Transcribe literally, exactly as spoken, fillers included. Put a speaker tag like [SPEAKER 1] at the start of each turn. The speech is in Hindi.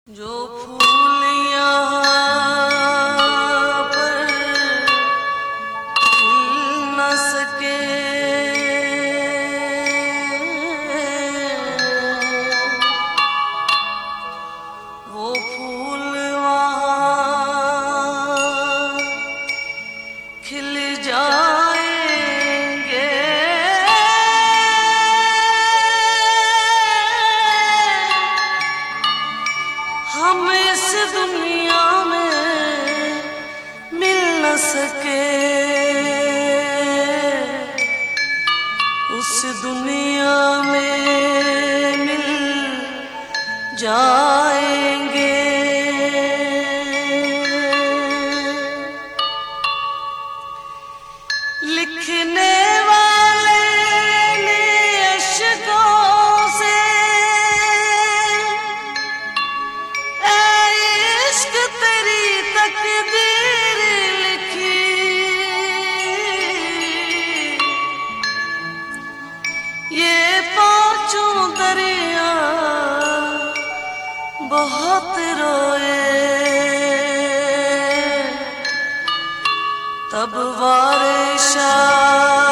[SPEAKER 1] जो फूल यहाँ पर खिल न सके, वो फूल वहाँ खिल जाएंगे। हम इस दुनिया में मिल न सके, उस दुनिया में मिल जाएंगे। लिखने वाले ने अश्कों से इश्क तेरी तकदीर लिखी, ये पांचों दरिया बहुत रोए, तब वारिशा